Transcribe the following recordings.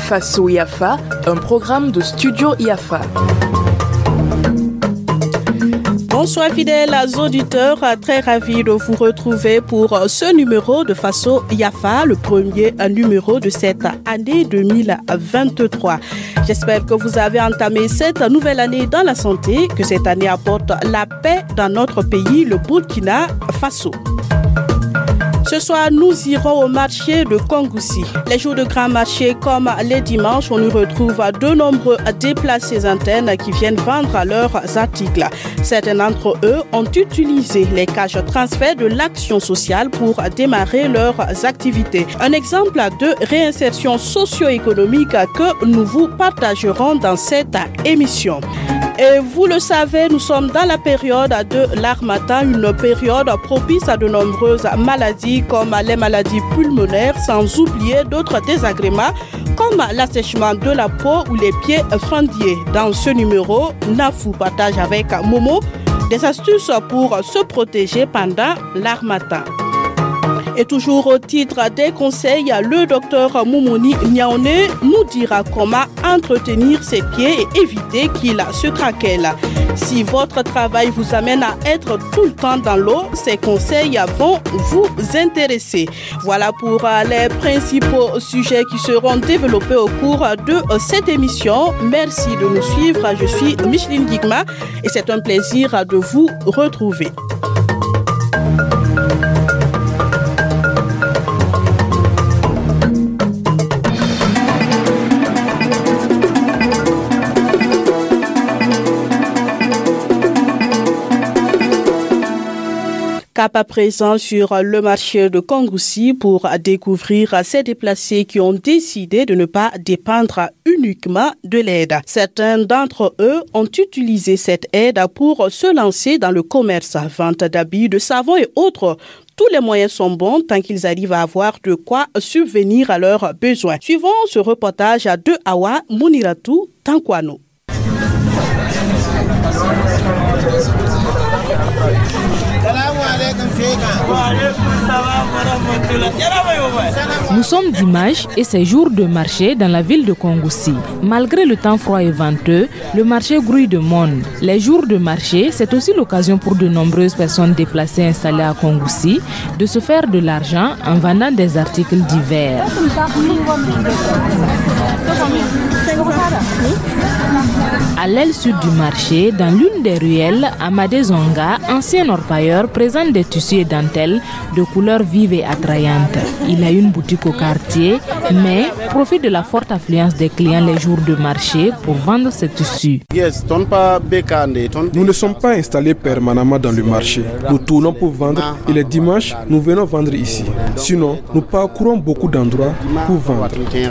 Faso Yafa, un programme de Studio Yafa. Bonsoir fidèles auditeurs, très ravi de vous retrouver pour ce numéro de Faso Yafa, le premier numéro de cette année 2023. J'espère que vous avez entamé cette nouvelle année dans la santé, que cette année apporte la paix dans notre pays, le Burkina Faso. Ce soir, nous irons au marché de Kongoussi. Les jours de grand marché comme les dimanches, on y retrouve de nombreux déplacés internes qui viennent vendre leurs articles. Certains d'entre eux ont utilisé les cages transferts de l'action sociale pour démarrer leurs activités. Un exemple de réinsertion socio-économique que nous vous partagerons dans cette émission. Et vous le savez, nous sommes dans la période de l'harmattan, une période propice à de nombreuses maladies comme les maladies pulmonaires, sans oublier d'autres désagréments comme l'assèchement de la peau ou les pieds fendillés. Dans ce numéro, Nafou partage avec Momo des astuces pour se protéger pendant l'harmattan. Et toujours au titre des conseils, le docteur Moumouni Niaoné nous dira comment entretenir ses pieds et éviter qu'ils se craquellent. Si votre travail vous amène à être tout le temps dans l'eau, ces conseils vont vous intéresser. Voilà pour les principaux sujets qui seront développés au cours de cette émission. Merci de nous suivre. Je suis Micheline Guigma et c'est un plaisir de vous retrouver. Cap à présent sur le marché de Kongoussi pour découvrir ces déplacés qui ont décidé de ne pas dépendre uniquement de l'aide. Certains d'entre eux ont utilisé cette aide pour se lancer dans le commerce, vente d'habits, de savon et autres. Tous les moyens sont bons tant qu'ils arrivent à avoir de quoi subvenir à leurs besoins. Suivons ce reportage de Awa Mouniratou Tankwano. Nous sommes dimanche et c'est jour de marché dans la ville de Kongoussi. Malgré le temps froid et venteux, le marché grouille de monde. Les jours de marché, c'est aussi l'occasion pour de nombreuses personnes déplacées installées à Kongoussi de se faire de l'argent en vendant des articles divers. À l'aile sud du marché, dans l'une des ruelles, Amadé Zonga, ancien orpailleur, présente des tissus et dentelles de couleurs vives et attrayantes. Il a une boutique au quartier, mais profite de la forte affluence des clients les jours de marché pour vendre ses tissus. Nous ne sommes pas installés permanemment dans le marché. Nous tournons pour vendre et les dimanches, nous venons vendre ici. Sinon, nous parcourons beaucoup d'endroits pour vendre.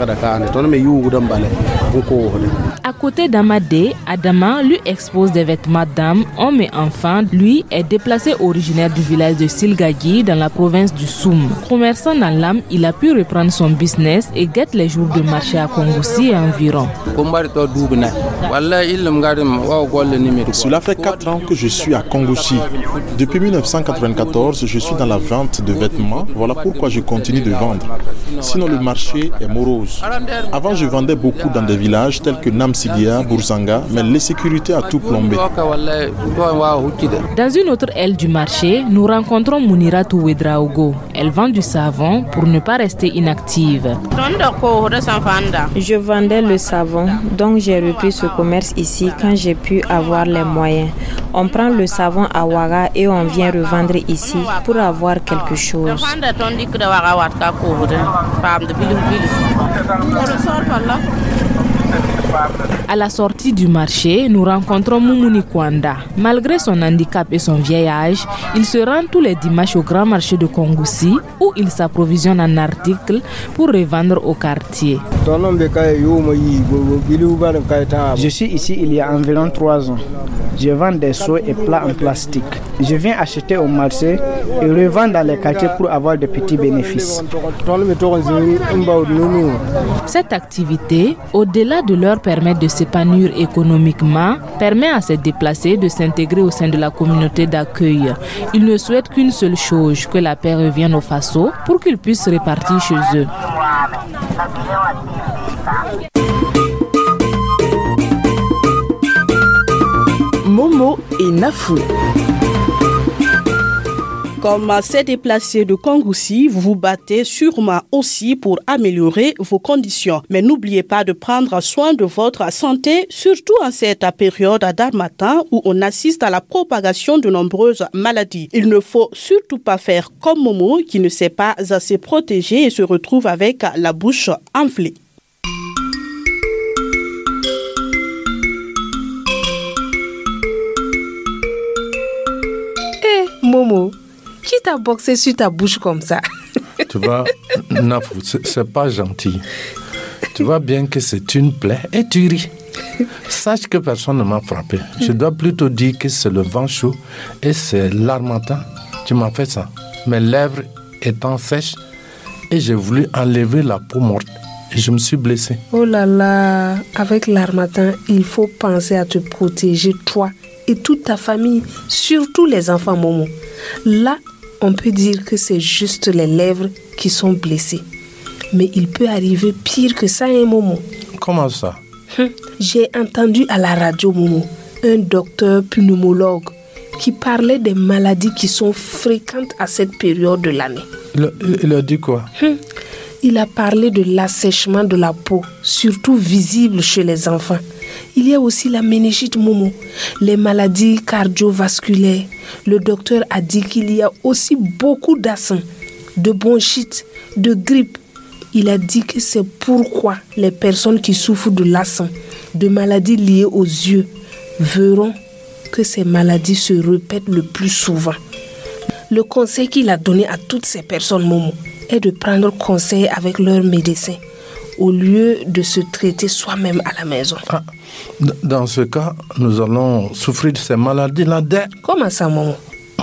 À côté d'Amadé, Adama lui expose des vêtements d'âmes, hommes et enfants. Lui est déplacé originaire du village de Silgagi dans la province du Soum. Commerçant dans l'âme, il a pu reprendre son business et guette les jours de marché à Kongoussi et environ. Cela fait 4 ans que je suis à Kongoussi. Depuis 1994, je suis dans la vente de vêtements. Voilà pourquoi je continue de vendre. Sinon, le marché est morose. Avant, je vendais beaucoup dans des villages tels que Namsigia, Bourzanga, mais l'insécurité a tout plombé. Dans une autre aile du marché, nous rencontrons Mouniratou Wedraogo. Elle vend du savon pour ne pas rester inactive. Je vendais le savon, donc j'ai repris ce commerce ici quand j'ai pu avoir les moyens. On prend le savon à Ouaga et on vient revendre ici pour avoir quelque chose. À la sortie du marché, nous rencontrons Moumouni Kwanda. Malgré son handicap et son vieil âge, il se rend tous les dimanches au grand marché de Kongoussi où il s'approvisionne en articles pour revendre au quartier. Je suis ici il y a environ 3 ans. Je vends des seaux et plats en plastique. Je viens acheter au marché et revendre dans les quartiers pour avoir de petits bénéfices. Cette activité, au-delà de leur permettre de s'épanouir économiquement, permet à ces déplacés de s'intégrer au sein de la communauté d'accueil. Ils ne souhaitent qu'une seule chose, que la paix revienne au Faso pour qu'ils puissent se répartir chez eux. Nafou. Comme ces déplacés de Kangoussi, vous vous battez sûrement aussi pour améliorer vos conditions. Mais n'oubliez pas de prendre soin de votre santé, surtout en cette période d'harmattan où on assiste à la propagation de nombreuses maladies. Il ne faut surtout pas faire comme Momo qui ne s'est pas assez protégé et se retrouve avec la bouche enflée. Momo, qui t'a boxé sur ta bouche comme ça? Tu vois, Nafou, c'est pas gentil. Tu vois bien que c'est une plaie et tu ris. Sache que personne ne m'a frappé. Je dois plutôt dire que c'est le vent chaud et c'est l'harmattan. Tu m'as fait ça. Mes lèvres étant sèches et j'ai voulu enlever la peau morte et je me suis blessé. Oh là là, avec l'harmattan, il faut penser à te protéger, toi et toute ta famille, surtout les enfants, Momo. Là, on peut dire que c'est juste les lèvres qui sont blessées. Mais il peut arriver pire que ça, hein, Momo. Comment ça? J'ai entendu à la radio, Momo, un docteur pneumologue qui parlait des maladies qui sont fréquentes à cette période de l'année. Il a dit quoi? Il a parlé de l'assèchement de la peau, surtout visible chez les enfants. Il y a aussi la méningite, Momo, les maladies cardiovasculaires. Le docteur a dit qu'il y a aussi beaucoup d'asthme, de bronchite, de grippe. Il a dit que c'est pourquoi les personnes qui souffrent de l'asthme, de maladies liées aux yeux, verront que ces maladies se répètent le plus souvent. Le conseil qu'il a donné à toutes ces personnes, Momo, est de prendre conseil avec leur médecin au lieu de se traiter soi-même à la maison. Dans ce cas, nous allons souffrir de ces maladies-là dès... Comment ça, Momo?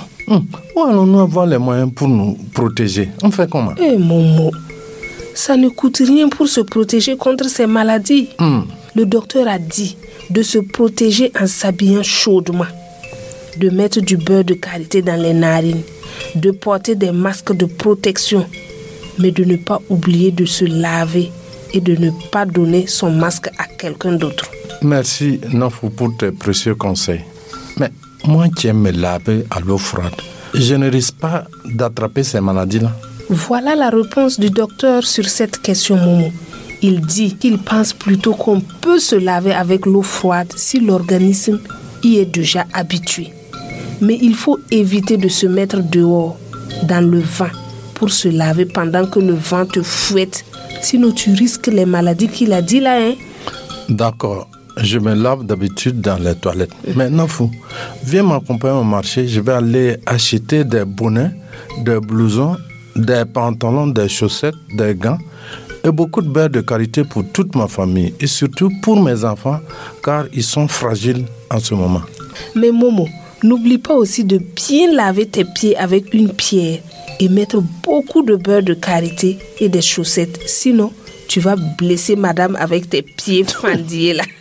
Où allons-nous avoir les moyens pour nous protéger? On fait comment? Momo, ça ne coûte rien pour se protéger contre ces maladies. Le docteur a dit de se protéger en s'habillant chaudement, de mettre du beurre de karité dans les narines, de porter des masques de protection, mais de ne pas oublier de se laver et de ne pas donner son masque à quelqu'un d'autre. Merci, Nafou, pour tes précieux conseils. Mais moi qui aime me laver à l'eau froide, je ne risque pas d'attraper ces maladies-là. Voilà la réponse du docteur sur cette question, Momo. Il dit qu'il pense plutôt qu'on peut se laver avec l'eau froide si l'organisme y est déjà habitué. Mais il faut éviter de se mettre dehors, dans le vent, pour se laver pendant que le vent te fouette. Sinon, tu risques les maladies qu'il a dit là, hein? D'accord. Je me lave d'habitude dans les toilettes. Mais Nafou, viens m'accompagner au marché. Je vais aller acheter des bonnets, des blousons, des pantalons, des chaussettes, des gants et beaucoup de beurre de karité pour toute ma famille et surtout pour mes enfants car ils sont fragiles en ce moment. Mais Momo, n'oublie pas aussi de bien laver tes pieds avec une pierre et mettre beaucoup de beurre de karité et des chaussettes. Sinon, tu vas blesser madame avec tes pieds fendillés là.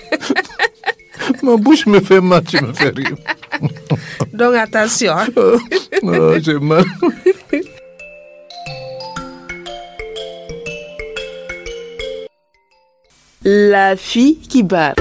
Ma bouche me fait mal, tu me fais rire. Donc attention. Hein? Oh, j'ai mal. La fille qui barre.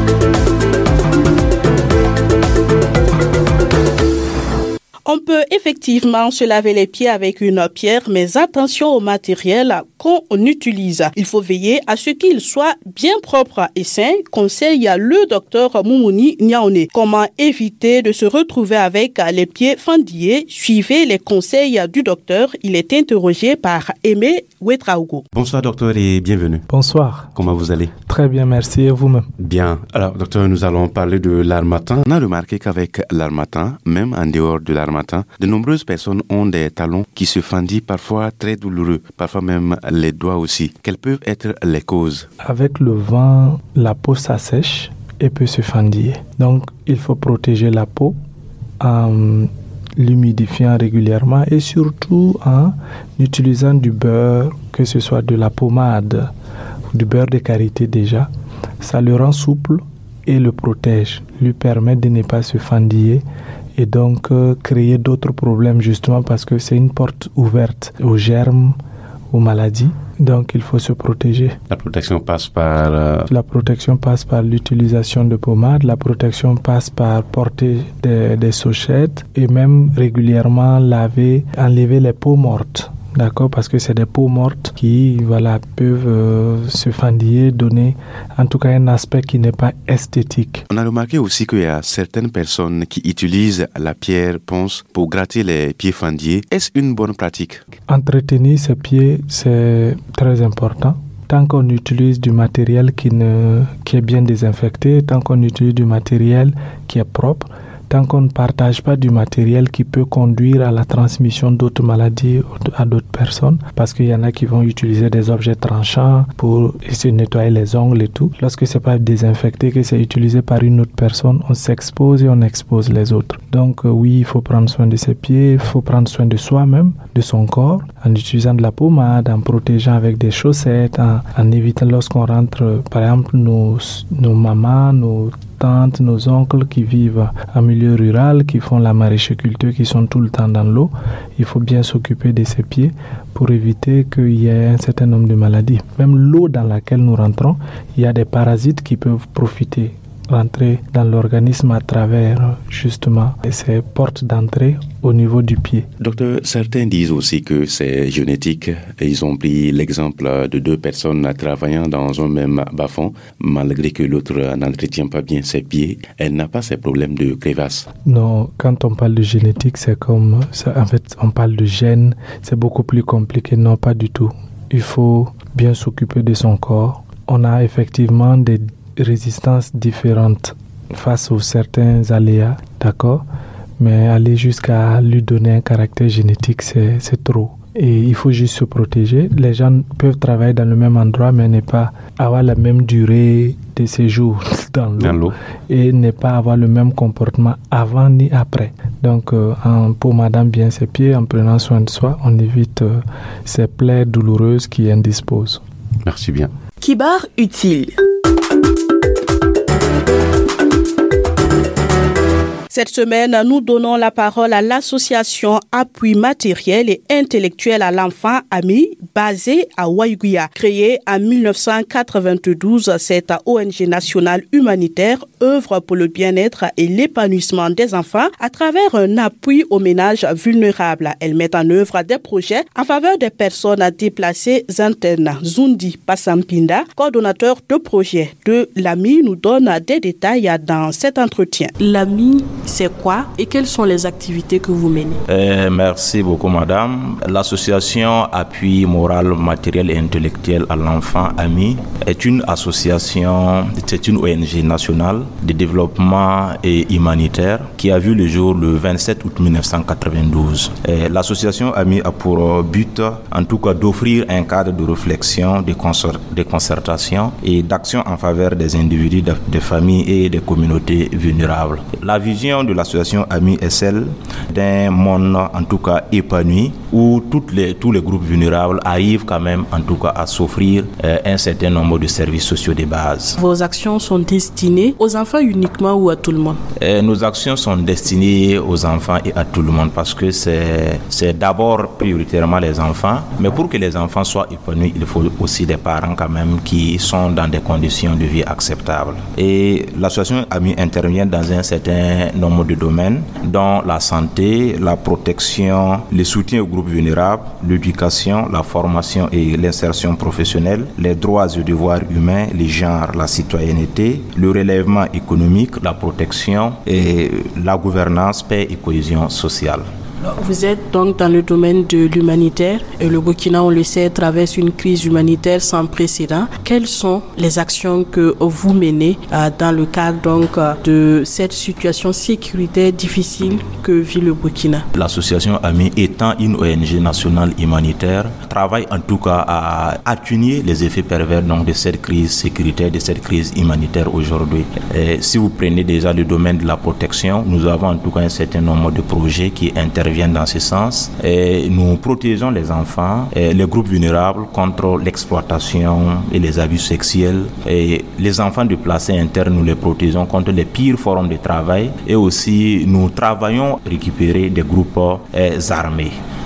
On peut effectivement se laver les pieds avec une pierre, mais attention au matériel qu'on utilise. Il faut veiller à ce qu'il soit bien propre et sain, conseille le docteur Moumouni Niaoné. Comment éviter de se retrouver avec les pieds fendillés? Suivez les conseils du docteur. Il est interrogé par Aimé Ouetraogo. Bonsoir docteur et bienvenue. Bonsoir. Comment vous allez? Très bien, merci. Et vous-même? Bien. Alors docteur, nous allons parler de l'harmattan. On a remarqué qu'avec l'harmattan, même en dehors de l'harmattan, de nombreuses personnes ont des talons qui se fendillent, parfois très douloureux, parfois même les doigts aussi. Quelles peuvent être les causes? Avec le vent, la peau s'assèche et peut se fendiller. Donc, il faut protéger la peau en l'humidifiant régulièrement et surtout en utilisant du beurre, que ce soit de la pommade, du beurre de karité déjà. Ça le rend souple et le protège, lui permet de ne pas se fendiller et donc créer d'autres problèmes justement parce que c'est une porte ouverte aux germes, aux maladies. Donc il faut se protéger. La protection passe par... La protection passe par l'utilisation de pommades, la protection passe par porter des sochettes et même régulièrement enlever les peaux mortes. D'accord, parce que c'est des peaux mortes qui peuvent se fendiller, donner en tout cas un aspect qui n'est pas esthétique. On a remarqué aussi qu'il y a certaines personnes qui utilisent la pierre ponce pour gratter les pieds fendillés. Est-ce une bonne pratique? Entretenir ses pieds, c'est très important. Tant qu'on utilise du matériel qui est bien désinfecté, tant qu'on utilise du matériel qui est propre, tant qu'on ne partage pas du matériel qui peut conduire à la transmission d'autres maladies à d'autres personnes, parce qu'il y en a qui vont utiliser des objets tranchants pour se nettoyer les ongles et tout. Lorsque c'est pas désinfecté, que c'est utilisé par une autre personne, on s'expose et on expose les autres. Donc oui, il faut prendre soin de ses pieds, il faut prendre soin de soi-même, de son corps, en utilisant de la pommade, en protégeant avec des chaussettes, en évitant lorsqu'on rentre, par exemple, nos mamans, nos tantes, nos oncles qui vivent en milieu rural, qui font la maraîchiculture, qui sont tout le temps dans l'eau. Il faut bien s'occuper de ses pieds pour éviter qu'il y ait un certain nombre de maladies. Même l'eau dans laquelle nous rentrons, il y a des parasites qui peuvent rentrer dans l'organisme à travers justement ces portes d'entrée au niveau du pied. Docteur, certains disent aussi que c'est génétique. Ils ont pris l'exemple de 2 personnes travaillant dans un même bas-fond, malgré que l'autre n'entretient pas bien ses pieds. Elle n'a pas ces problèmes de crevasses. Non, quand on parle de génétique, en fait, on parle de gènes. C'est beaucoup plus compliqué. Non, pas du tout. Il faut bien s'occuper de son corps. On a effectivement des résistances différentes face aux certains aléas, d'accord, mais aller jusqu'à lui donner un caractère génétique, c'est trop. Et il faut juste se protéger. Les gens peuvent travailler dans le même endroit, mais ne pas avoir la même durée de séjour dans l'eau et ne pas avoir le même comportement avant ni après. Donc, en pommadant bien ses pieds, en prenant soin de soi, on évite ces plaies douloureuses qui indisposent. Merci bien. Kibar utile. Cette semaine, nous donnons la parole à l'association Appui matériel et intellectuel à l'enfant AMI, basée à Waiguya. Créée en 1992, cette ONG nationale humanitaire œuvre pour le bien-être et l'épanouissement des enfants à travers un appui aux ménages vulnérables. Elle met en œuvre des projets en faveur des personnes déplacées internes. Zundi Passampinda, coordonnateur de projet de l'AMI, nous donne des détails dans cet entretien. L'AMI, c'est quoi et quelles sont les activités que vous menez? Merci beaucoup, madame. L'association Appui moral, matériel et intellectuel à l'enfant AMI est une association, c'est une ONG nationale de développement et humanitaire qui a vu le jour le 27 août 1992. L'association AMI a pour but, en tout cas, d'offrir un cadre de réflexion, de concertation et d'action en faveur des individus, des familles et des communautés vulnérables. La vision de l'association AMI est celle d'un monde en tout cas épanoui où tous les groupes vulnérables arrivent quand même en tout cas à s'offrir un certain nombre de services sociaux de base. Vos actions sont destinées aux enfants uniquement ou à tout le monde? Nos actions sont destinées aux enfants et à tout le monde parce que c'est d'abord prioritairement les enfants, mais pour que les enfants soient épanouis, il faut aussi des parents quand même qui sont dans des conditions de vie acceptables. Et l'association AMI intervient dans un certain nombre de domaines, dont la santé, la protection, le soutien aux groupes vulnérables, l'éducation, la formation et l'insertion professionnelle, les droits et devoirs humains, les genres, la citoyenneté, le relèvement économique, la protection et la gouvernance, paix et cohésion sociale. Vous êtes donc dans le domaine de l'humanitaire et le Burkina, on le sait, traverse une crise humanitaire sans précédent. Quelles sont les actions que vous menez dans le cadre donc de cette situation sécuritaire difficile que vit le Burkina? L'association AMI étant une ONG nationale humanitaire travaille en tout cas à atténuer les effets pervers donc, de cette crise sécuritaire, de cette crise humanitaire aujourd'hui. Si vous prenez déjà le domaine de la protection, nous avons en tout cas un certain nombre de projets qui interviennent dans ce sens. Et nous protégeons les enfants et les groupes vulnérables contre l'exploitation et les abus sexuels. Et les enfants déplacés internes, nous les protégeons contre les pires formes de travail. Et aussi, nous travaillons à récupérer des groupes armés.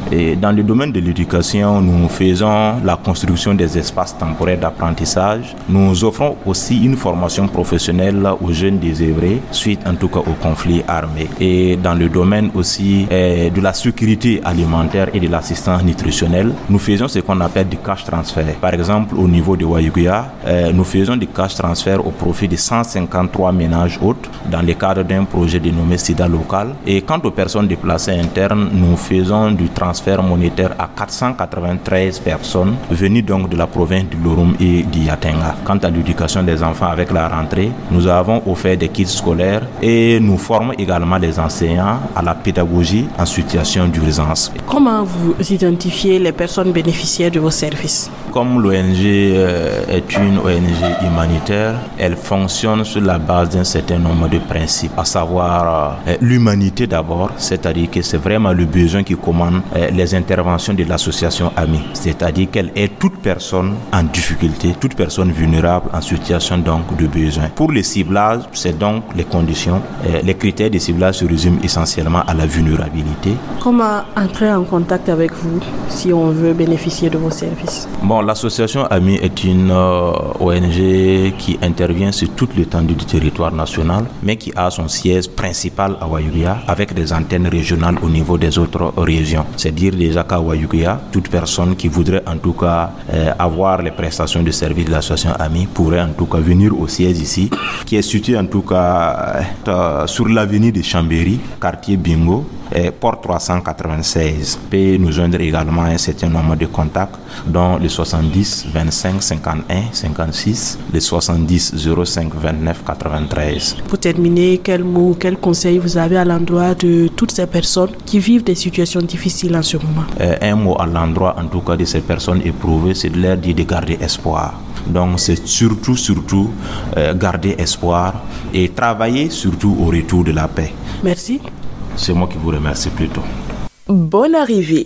Et dans le domaine de l'éducation, nous faisons la construction des espaces temporaires d'apprentissage. Nous offrons aussi une formation professionnelle aux jeunes désœuvrés suite en tout cas au conflit armé. Et dans le domaine aussi de la sécurité alimentaire et de l'assistance nutritionnelle, nous faisons ce qu'on appelle du cash transfert. Par exemple, au niveau de Waiguya, nous faisons du cash transfert au profit de 153 ménages hôtes dans le cadre d'un projet dénommé SIDA local. Et quant aux personnes déplacées internes, nous faisons du transfert monétaire à 493 personnes venues donc de la province du Lorum et du Yatenga. Quant à l'éducation des enfants avec la rentrée, nous avons offert des kits scolaires et nous formons également les enseignants à la pédagogie en situation d'urgence. Comment vous identifiez les personnes bénéficiaires de vos services? Comme l'ONG est une ONG humanitaire, elle fonctionne sur la base d'un certain nombre de principes, à savoir l'humanité d'abord, c'est-à-dire que c'est vraiment le besoin qui commande les interventions de l'association AMI, c'est-à-dire qu'elle aide toute personne en difficulté, toute personne vulnérable en situation donc de besoin. Pour le ciblage, c'est donc les conditions, les critères de ciblage se résument essentiellement à la vulnérabilité. Comment entrer en contact avec vous si on veut bénéficier de vos services? Bon, l'association AMI est une ONG qui intervient sur toute l'étendue du territoire national, mais qui a son siège principal à Waiguya avec des antennes régionales au niveau des autres régions. C'est dire déjà qu'à Waiguya, toute personne qui voudrait en tout cas avoir les prestations de services de l'association AMI pourrait en tout cas venir au siège ici, qui est situé en tout cas sur l'avenue de Chambéry, quartier Bingo, porte 396. Peut nous joindre également un certain nombre de contacts, dont les 70 25 51 56, les 70 05 29 93. Pour terminer, quel mot, quel conseil vous avez à l'endroit de toutes ces personnes qui vivent des situations difficiles en ce moment? Un mot à l'endroit en tout cas de ces personnes éprouvées, c'est de leur dire de garder espoir. Donc c'est surtout garder espoir et travailler surtout au retour de la paix. Merci. C'est moi qui vous remercie plutôt. Bonne arrivée.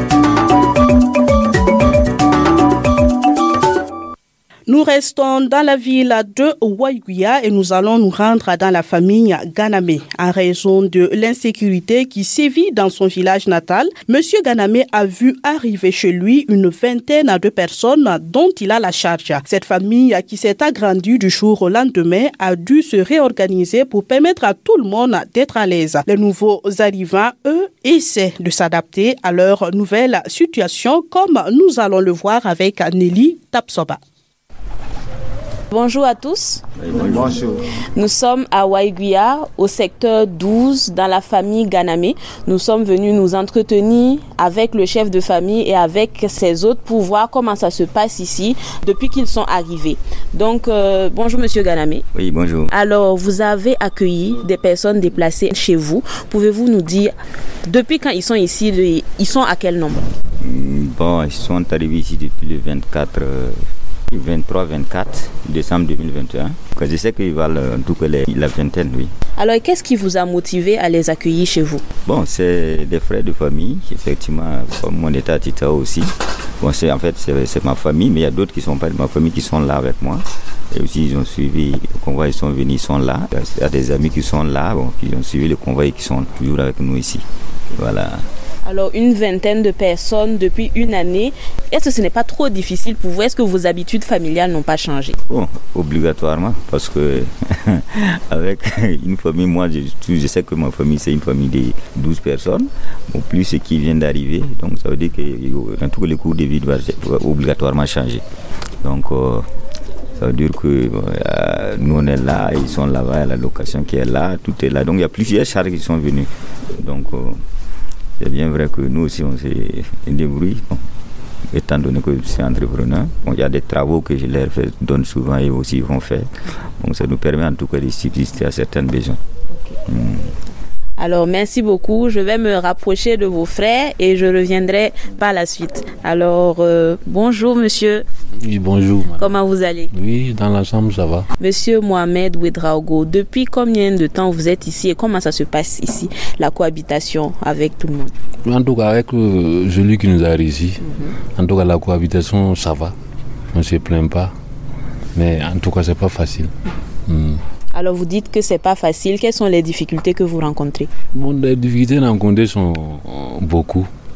Nous restons dans la ville de Waiguya et nous allons nous rendre dans la famille Ganame. En raison de l'insécurité qui sévit dans son village natal, Monsieur Ganame a vu arriver chez lui une vingtaine de personnes dont il a la charge. Cette famille qui s'est agrandie du jour au lendemain a dû se réorganiser pour permettre à tout le monde d'être à l'aise. Les nouveaux arrivants, eux, essaient de s'adapter à leur nouvelle situation comme nous allons le voir avec Nelly Tapsoba. Bonjour à tous. Bonjour. Nous sommes à Waiguya, au secteur 12, dans la famille Ganame. Nous sommes venus nous entretenir avec le chef de famille et avec ses autres pour voir comment ça se passe ici depuis qu'ils sont arrivés. Donc, bonjour Monsieur Ganame. Oui, bonjour. Alors, vous avez accueilli des personnes déplacées chez vous. Pouvez-vous nous dire, depuis quand ils sont ici, ils sont à quel nombre? Bon, ils sont arrivés ici depuis le 23-24 décembre 2021. Je sais qu'ils valent en tout cas la vingtaine, oui. Alors, qu'est-ce qui vous a motivé à les accueillir chez vous? Bon, c'est des frères de famille, effectivement, comme mon état Tita aussi. Bon, c'est ma famille, mais il y a d'autres qui ne sont pas de ma famille qui sont là avec moi. Et aussi, ils ont suivi le convoi, ils sont venus, ils sont là. Il y a des amis qui sont là, bon, qui ont suivi le convoi et qui sont toujours avec nous ici. Voilà. Alors, une vingtaine de personnes depuis une année. Est-ce que ce n'est pas trop difficile pour vous? Est-ce que vos habitudes familiales n'ont pas changé? Bon, obligatoirement, parce que avec une famille, moi, je sais que ma famille, c'est une famille de 12 personnes. Bon, plus ceux qui viennent d'arriver. Donc, ça veut dire que dans tout le cours de vie doit obligatoirement changer. Donc, ça veut dire que nous, on est là, ils sont là-bas, il y a la location qui est là, tout est là. Donc, il y a plusieurs charges qui sont venues. Donc, c'est bien vrai que nous aussi, on s'est débrouillé, bon, étant donné que je suis entrepreneur. Bon, il y a des travaux que je leur donne souvent et aussi ils vont faire. Donc ça nous permet en tout cas de subsister à certains besoins. Okay. Alors, merci beaucoup. Je vais me rapprocher de vos frères et je reviendrai par la suite. Alors, bonjour monsieur. Oui, bonjour. Madame. Comment vous allez? Oui, dans l'ensemble, ça va. Monsieur Mohamed Ouedraogo, depuis combien de temps vous êtes ici et comment ça se passe ici, la cohabitation avec tout le monde? En tout cas, avec celui qui nous a réussi, en tout cas, la cohabitation, ça va. On ne se plaint pas. Mais en tout cas, c'est pas facile. Alors vous dites que c'est pas facile. Quelles sont les difficultés que vous rencontrez? Bon, les difficultés rencontrées sont beaucoup.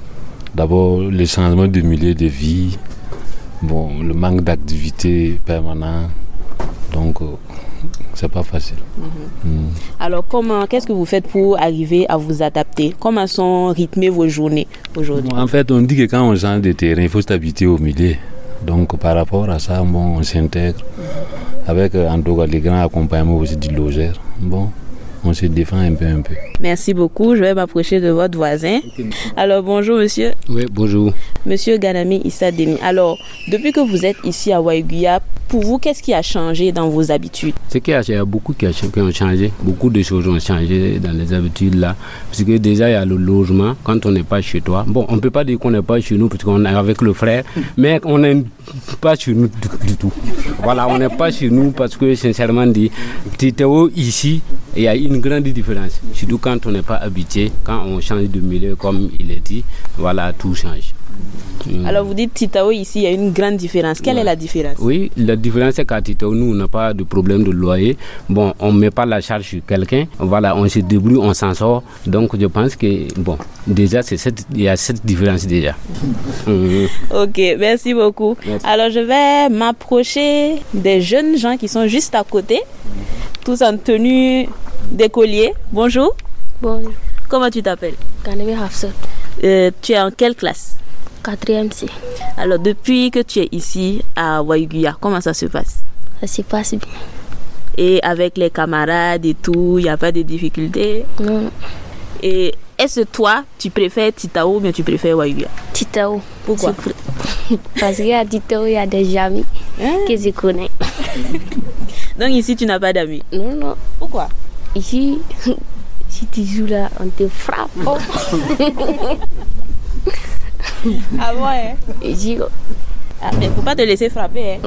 D'abord, le changement de milieu de vie, le manque d'activité permanente, donc c'est pas facile. Alors, qu'est-ce que vous faites pour arriver à vous adapter? Comment sont rythmées vos journées aujourd'hui? En fait, on dit que quand on change de terrain, il faut s'habituer au milieu. Donc, par rapport à ça, on s'intègre avec, en tout cas, les grands accompagnements aussi du logeur. On se défend un peu. Merci beaucoup. Je vais m'approcher de votre voisin. Alors, bonjour, monsieur. Oui, bonjour. Monsieur Ganame Issa Demi. Alors, depuis que vous êtes ici à Waiguya, pour vous, qu'est-ce qui a changé dans vos habitudes? Il y a beaucoup qui ont changé. Beaucoup de choses ont changé dans les habitudes là. Parce que déjà, il y a le logement. Quand on n'est pas chez toi, on ne peut pas dire qu'on n'est pas chez nous parce qu'on est avec le frère, mais on n'est pas chez nous du tout. Voilà, on n'est pas chez nous parce que, sincèrement dit, Titao ici, il y a une grande différence. Surtout quand on n'est pas habitué, quand on change de milieu, comme il est dit, voilà, tout change. Alors vous dites Titao ici, il y a une grande différence. Quelle est la différence? Oui, la différence c'est qu'à Titao, nous, on n'a pas de problème de loyer. On ne met pas la charge sur quelqu'un. Voilà, on se débrouille, on s'en sort. Donc je pense que, déjà, il y a cette différence déjà. Ok, merci beaucoup. Merci. Alors je vais m'approcher des jeunes gens qui sont juste à côté, tous en tenue d'écolier. Bonjour. Bonjour. Comment tu t'appelles? Ganame Hafsat. Tu es en quelle classe? 4e C. Alors, depuis que tu es ici à Waiguya, comment ça se passe? Ça se passe bien. Et avec les camarades et tout, il n'y a pas de difficultés? Non. Et est-ce que toi, tu préfères Titao ou bien tu préfères Waiguya? Titao. Pourquoi? Parce qu'à Titao, il y a des amis que je connais. Donc ici, tu n'as pas d'amis? Non. Pourquoi? Ici, si tu joues là, on te frappe. Ah ouais? Mais il ne faut pas te laisser frapper.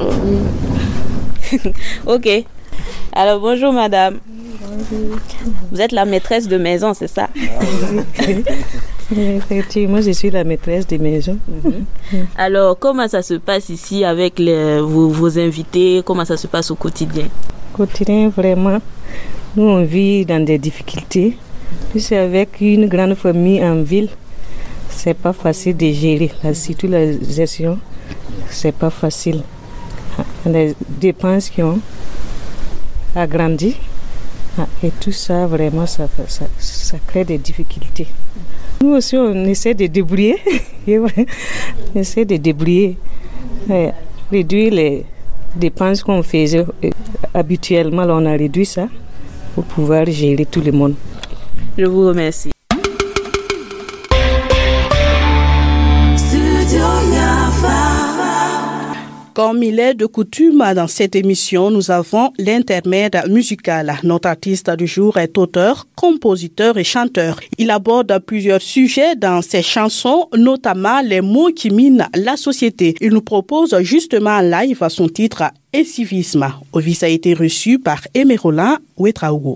Ok. Alors bonjour madame. Bonjour. Vous êtes la maîtresse de maison, c'est ça? Effectivement, je suis la maîtresse de maison. Alors comment ça se passe ici avec vos invités? Comment ça se passe au quotidien? Quotidien, vraiment, nous on vit dans des difficultés. Puis avec une grande famille en ville, c'est pas facile de gérer. Surtout la gestion, c'est pas facile. Les dépenses qui ont agrandi et tout ça, vraiment, ça crée des difficultés. Nous aussi, on essaie de débrouiller. On essaie de débrouiller, réduire les dépenses qu'on faisait habituellement. Là, on a réduit ça pour pouvoir gérer tout le monde. Je vous remercie. Comme il est de coutume dans cette émission, nous avons l'intermède musical. Notre artiste du jour est auteur, compositeur et chanteur. Il aborde plusieurs sujets dans ses chansons, notamment les mots qui minent la société. Il nous propose justement en live son titre « Et civisme ». Ovis a été reçu par Emerola Ouetraogo.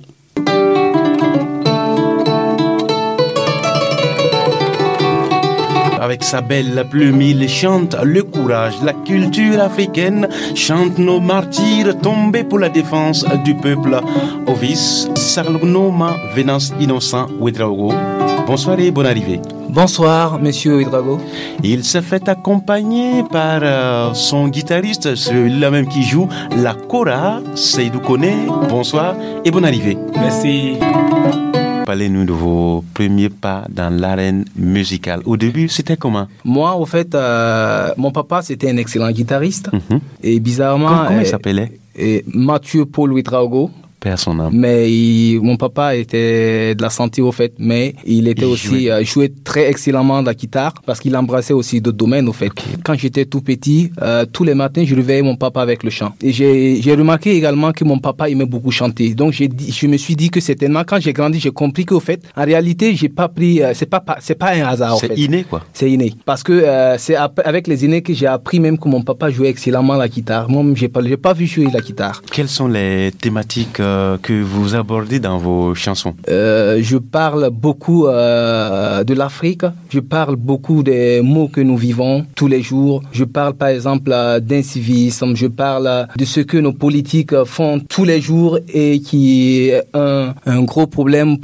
Avec sa belle plume, il chante le courage, la culture africaine, chante nos martyrs tombés pour la défense du peuple. Ovis, Sarlognoma, Venance Innocent, Ouedraogo. Bonsoir et bonne arrivée. Bonsoir, monsieur Ouedraogo. Il s'est fait accompagner par son guitariste, celui-là même qui joue la kora, Seydou Kone. Bonsoir et bonne arrivée. Merci. Parlez-nous de vos premiers pas dans l'arène musicale. Au début, c'était comment? Moi, au fait, mon papa, c'était un excellent guitariste. Et bizarrement... Comment il s'appelait? Mathieu Paul Ouedraogo. Père son âme. Mais mon papa était de la santé au fait, mais il était jouait très excellemment de la guitare parce qu'il embrassait aussi d'autres domaines au fait. Okay. Quand j'étais tout petit, tous les matins, je réveillais mon papa avec le chant. Et j'ai remarqué également que mon papa aimait beaucoup chanter. Donc je me suis dit que certainement quand j'ai grandi, j'ai compris qu'au fait, en réalité, j'ai pas pris, c'est pas un hasard. C'est inné quoi. C'est inné parce que c'est avec les aînés que j'ai appris même que mon papa jouait excellemment la guitare. Moi, j'ai pas vu jouer la guitare. Quelles sont les thématiques que vous abordez dans vos chansons? Je parle beaucoup de l'Afrique, je parle beaucoup des maux que nous vivons tous les jours, je parle par exemple d'incivisme, je parle de ce que nos politiques font tous les jours et qui est un gros problème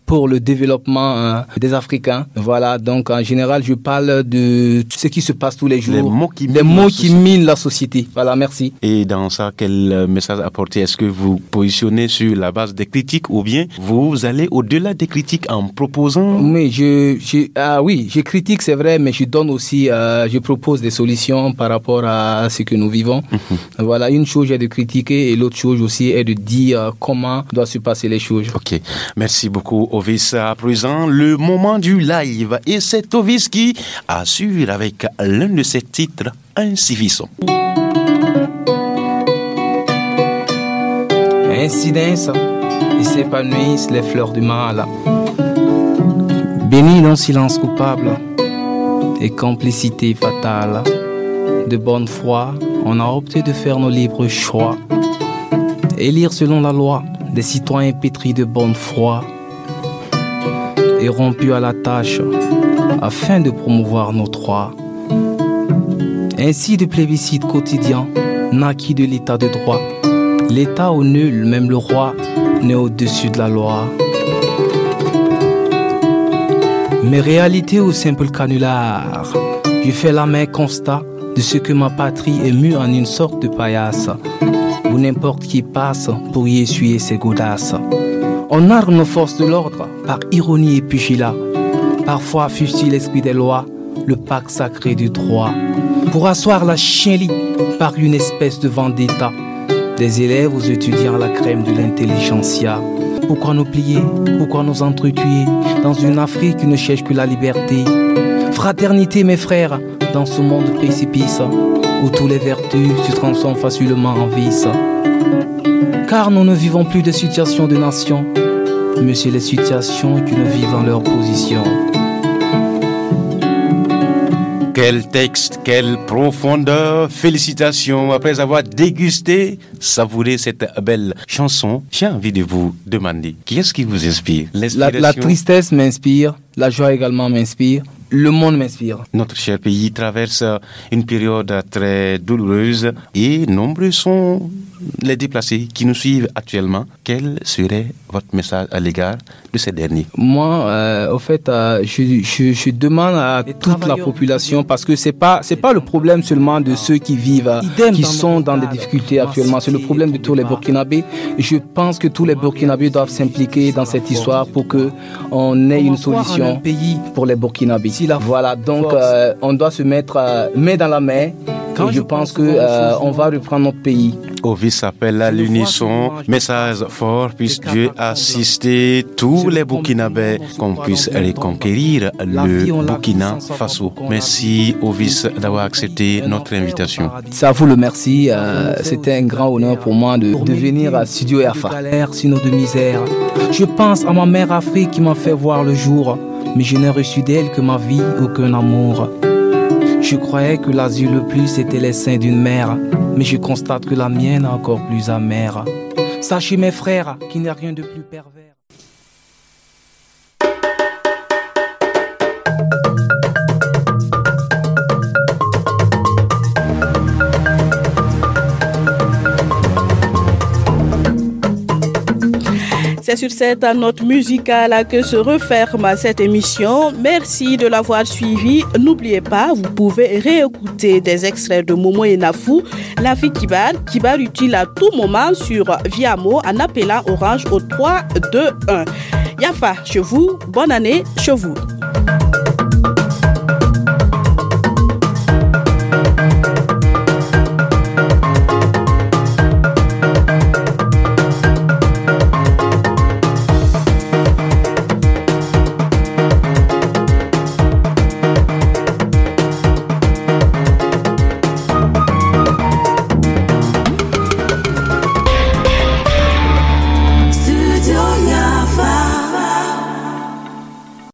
pour le développement des Africains. Voilà, donc en général, je parle de ce qui se passe tous les jours. Les mots qui minent la société. Voilà, merci. Et dans ça, quel message apporter? Est-ce que vous positionnez sur la base des critiques ou bien vous allez au-delà des critiques en proposant? Oui, je critique, c'est vrai, mais je donne aussi, je propose des solutions par rapport à ce que nous vivons. Voilà, une chose est de critiquer et l'autre chose aussi est de dire comment doivent se passer les choses. Ok, merci beaucoup Ovis. À présent, le moment du live et c'est Ovis qui assure avec l'un de ses titres, Ainsi vissons. Ainsi dansent et s'épanouissent les fleurs du mal. Bénis dans silence coupable et complicité fatale. De bonne foi, on a opté de faire nos libres choix. Élire selon la loi des citoyens pétris de bonne foi et rompus à la tâche afin de promouvoir nos droits. Ainsi de plébiscite quotidien naquit de l'état de droit. L'état au nul, même le roi, n'est au-dessus de la loi. Mes réalités au simple canular, je fais l'amère constat de ce que ma patrie est mue en une sorte de paillasse, où n'importe qui passe pour y essuyer ses godasses. On arme nos forces de l'ordre par ironie et pugilat. Parfois fustille l'esprit des lois, le pacte sacré du droit, pour asseoir la chienlit par une espèce de vendetta. Des élèves aux étudiants à la crème de l'intelligentsia. Pourquoi nous plier? Pourquoi nous entretuer dans une Afrique qui ne cherche que la liberté? Fraternité, mes frères, dans ce monde précipice où toutes les vertus se transforment facilement en vices. Car nous ne vivons plus de situations de nation, mais c'est les situations qui nous vivent en leur position. Quel texte, quelle profondeur. Félicitations. Après avoir dégusté, savouré cette belle chanson, j'ai envie de vous demander, qui est-ce qui vous inspire? La tristesse m'inspire, la joie également m'inspire, le monde m'inspire. Notre cher pays traverse une période très douloureuse et nombreux sont les déplacés qui nous suivent actuellement. Quel serait votre message à l'égard de ces derniers? Moi, au fait, je demande à toute la population, parce que c'est pas le problème seulement de ceux qui vivent, qui sont dans des difficultés actuellement. C'est le problème de tous les Burkinabés. Je pense que tous les Burkinabés doivent s'impliquer dans cette histoire pour que on ait une solution pour les Burkinabés. Voilà, donc on doit se mettre main dans la main. Et je pense qu'on va reprendre notre pays. Ovis appelle à l'unisson, message fort, puisse Dieu assister tous les Burkinabés, qu'on puisse reconquérir le Burkina Faso. Merci Ovis d'avoir accepté notre invitation. Ça vous le merci, c'était un grand honneur pour moi de venir à Studio Yafa. Sinon de misère. Je pense à ma mère Afrique qui m'a fait voir le jour, mais je n'ai reçu d'elle que ma vie, aucun amour. Je croyais que l'azur le plus était les seins d'une mère, mais je constate que la mienne est encore plus amère. Sachez mes frères qu'il n'y a rien de plus pervers. C'est sur cette note musicale que se referme cette émission. Merci de l'avoir suivi. N'oubliez pas, vous pouvez réécouter des extraits de Momo et Nafou, La vie Kibar, Kibar utile à tout moment sur Viamo en appelant Orange au 321. Yafa chez vous, bonne année chez vous.